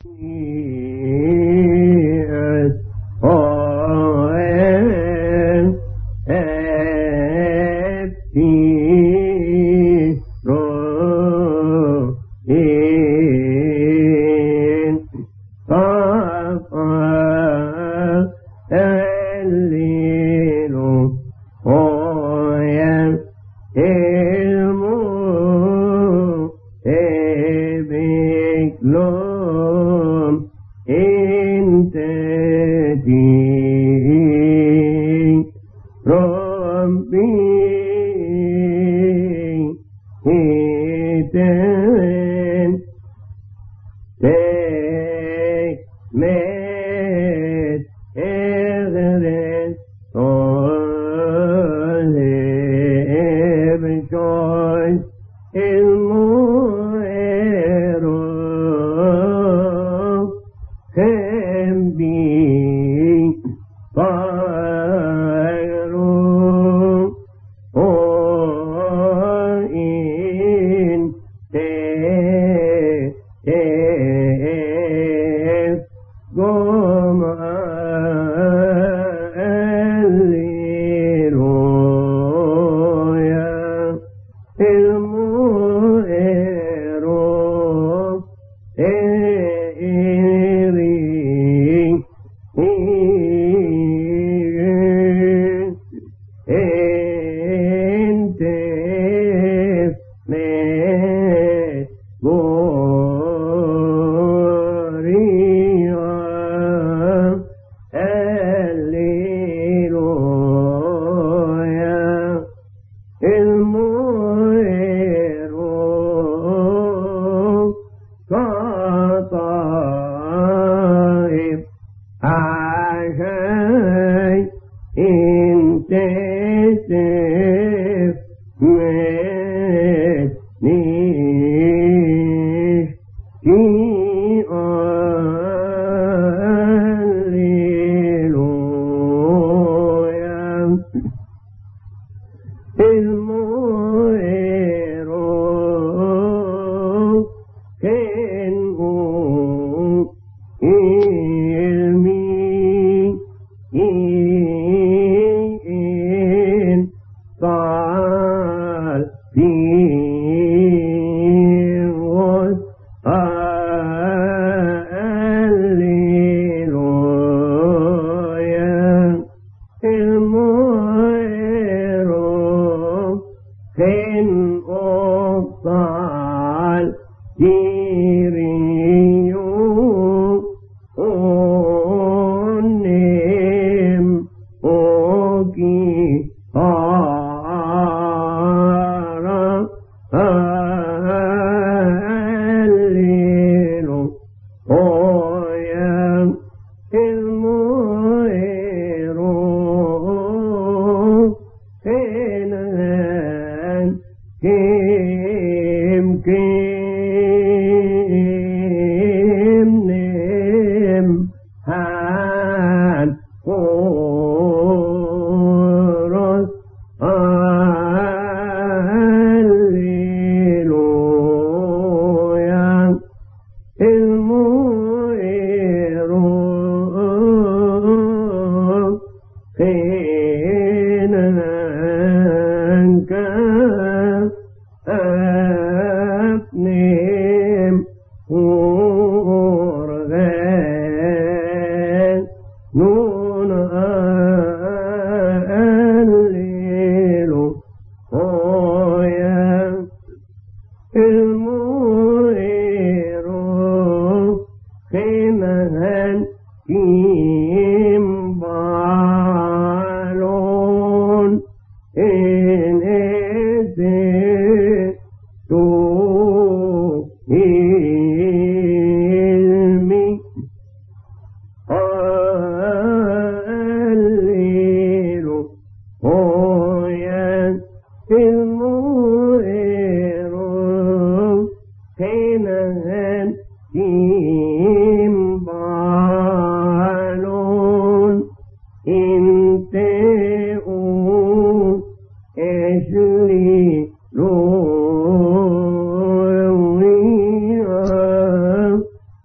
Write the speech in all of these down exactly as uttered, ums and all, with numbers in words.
Eh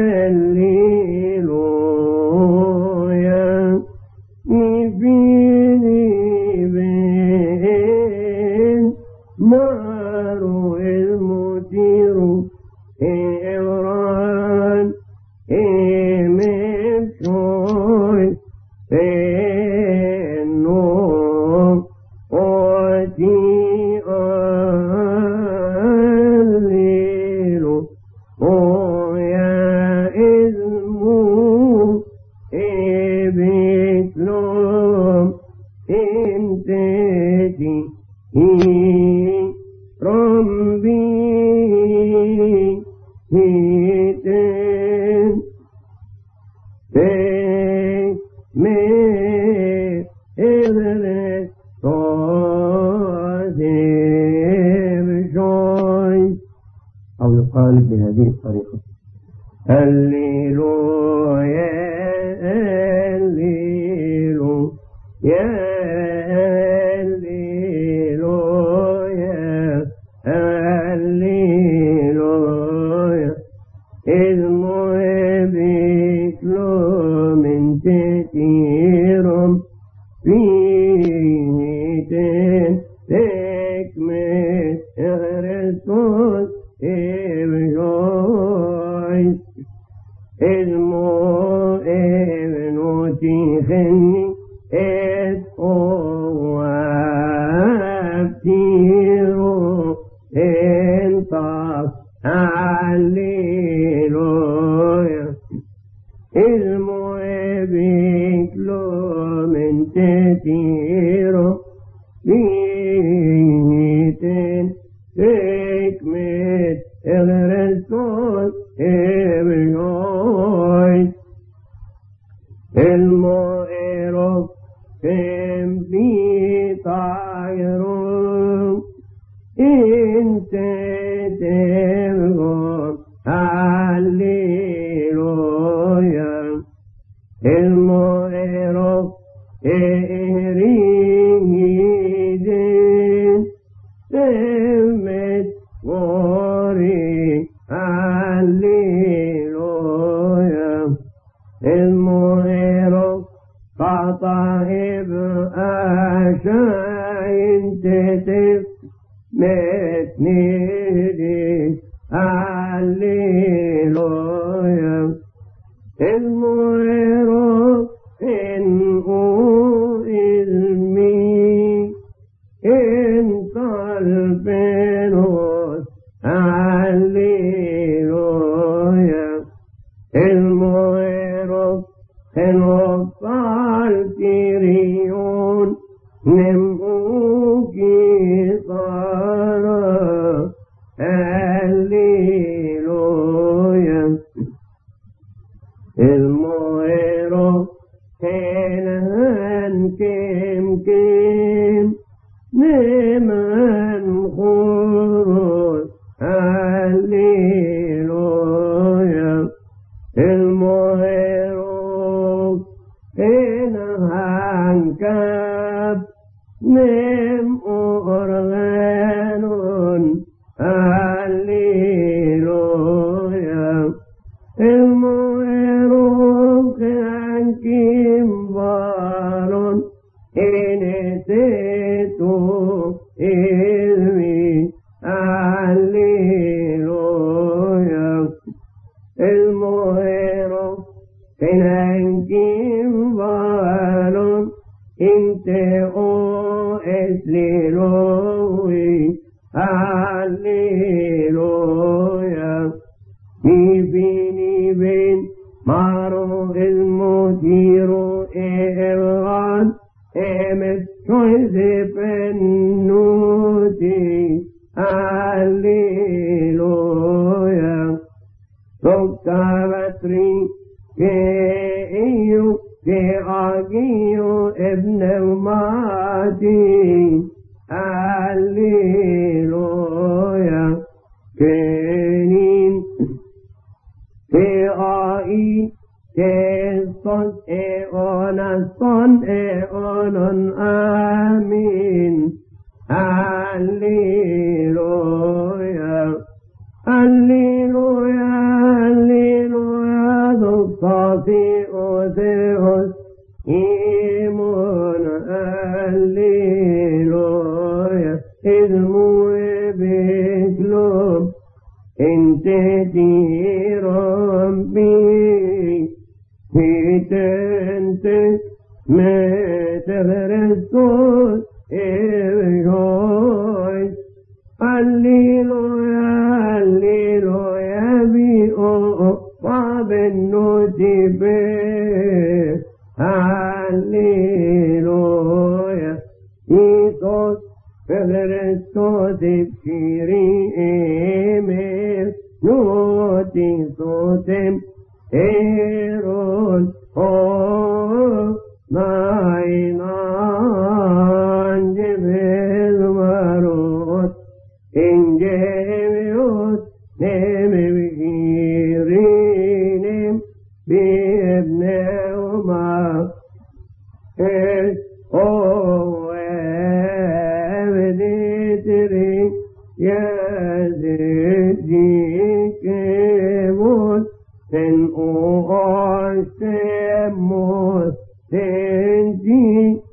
هللويا نبيني بين مارو المدير إبران إمم شوي النور ودي الليل ويا إذمو إبتلوم إنتتي ربي هيتن تك مي إذنك صادر جوي أو يقال بهذه الطريقة هللويا هللويا هللويا هللويا إذ مهبك له من تتيرم فيه تكمل خريستوس إبجوي إذ مهبنوتي خني إذ أوابتيرو انطاق هللويا إذ مهبك له من تتيرو بيتن تكمل خريستوس إبجوي المؤرق كم بيطايرون انت تبغون هللويا المؤرق إريدين تمت غوري هللويا المؤرق قطائب أشاين تتف متنيدي هللويا المؤرق إنه إلمي إن قلبنوس هللويا المؤرق إنه قلبيون نموكي صارا هللويا المؤرق هنهن كم كم نمن خروج هللويا المؤرق هنهن كب نم أرغانون هللويا المؤرق عنكم بارون إنتتو إذمي هللويا المؤرق عنكم بارون انت او اسليلوي هللويا نبيني بين مارو المدير إيران إمت شويزي بنوتي هللويا ركبتري كيو كأجيو ابن ماتي هللويا كنين كأي كصن إيونا صن إيونا آمين هللويا هللويا هللويا Theos, Imon, Alleluia, Ismu Ebiklum, Inteti Rabbi, Hitente, Meterestos, Evigois, Alleluia, Alleluia, Bi-o, Fabenutibe, Alleluia, Isos, Pedrestos, Ipsiri, Emel, Notisotem, Eron, O, Nainan, Jebel, Marot, Ingenios, Nemevirinim, Bibneuma, Es, O, Eveditri, Yazidikemos, Ten, O, Semos, Ten, Ji,